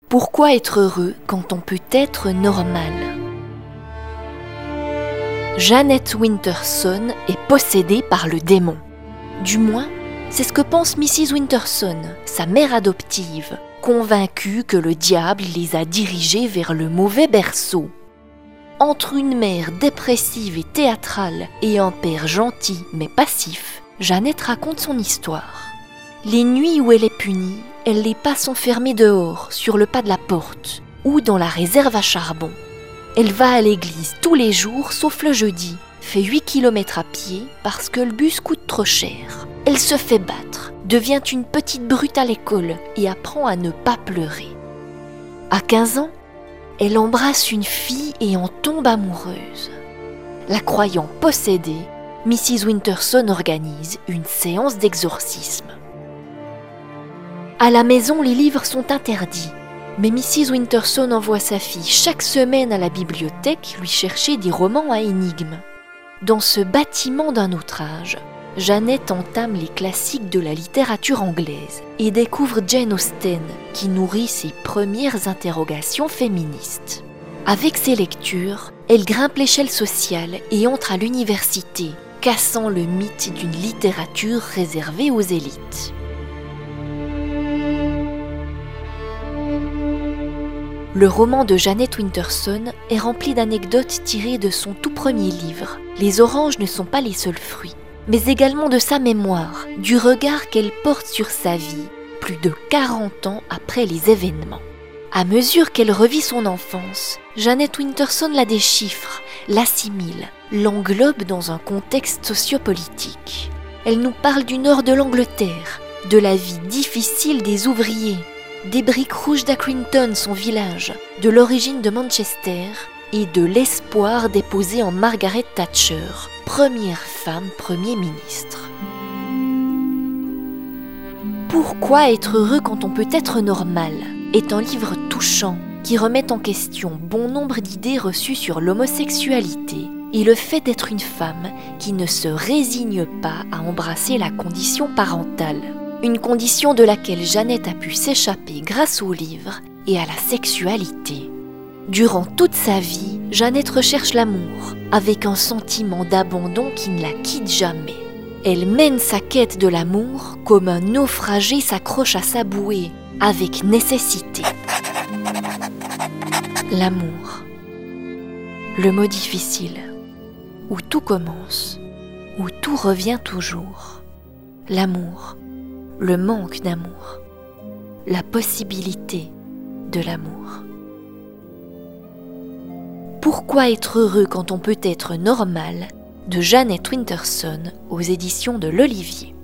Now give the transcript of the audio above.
Pourquoi être heureux quand on peut être normal? Jeanette Winterson est possédée par le démon. Du moins, c'est ce que pense Mrs. Winterson, sa mère adoptive, convaincue que le diable les a dirigés vers le mauvais berceau. Entre une mère dépressive et théâtrale et un père gentil mais passif, Jeanette raconte son histoire. Les nuits où elle est punie, elle les passe enfermée dehors, sur le pas de la porte, ou dans la réserve à charbon. Elle va à l'église tous les jours sauf le jeudi, fait 8 km à pied parce que le bus coûte trop cher. Elle se fait battre, devient une petite brute à l'école et apprend à ne pas pleurer. À 15 ans, elle embrasse une fille et en tombe amoureuse. La croyant possédée, Mrs. Winterson organise une séance d'exorcisme. À la maison, les livres sont interdits, mais Mrs. Winterson envoie sa fille chaque semaine à la bibliothèque lui chercher des romans à énigmes. Dans ce bâtiment d'un autre âge, Jeanette entame les classiques de la littérature anglaise et découvre Jane Austen, qui nourrit ses premières interrogations féministes. Avec ses lectures, elle grimpe l'échelle sociale et entre à l'université, cassant le mythe d'une littérature réservée aux élites. Le roman de Jeanette Winterson est rempli d'anecdotes tirées de son tout premier livre. Les oranges ne sont pas les seuls fruits, mais également de sa mémoire, du regard qu'elle porte sur sa vie, plus de 40 ans après les événements. À mesure qu'elle revit son enfance, Jeanette Winterson la déchiffre, l'assimile, l'englobe dans un contexte sociopolitique. Elle nous parle du nord de l'Angleterre, de la vie difficile des ouvriers, des briques rouges d'Accrington, son village, de l'origine de Manchester et de l'espoir déposé en Margaret Thatcher, première femme Premier ministre. Pourquoi être heureux quand on peut être normal est un livre touchant qui remet en question bon nombre d'idées reçues sur l'homosexualité et le fait d'être une femme qui ne se résigne pas à embrasser la condition parentale. Une condition de laquelle Jeanette a pu s'échapper grâce au livre et à la sexualité. Durant toute sa vie, Jeanette recherche l'amour, avec un sentiment d'abandon qui ne la quitte jamais. Elle mène sa quête de l'amour comme un naufragé s'accroche à sa bouée, avec nécessité. L'amour. Le mot difficile, où tout commence, où tout revient toujours. L'amour. Le manque d'amour, la possibilité de l'amour. Pourquoi être heureux quand on peut être normal de Jeanette Winterson aux éditions de l'Olivier.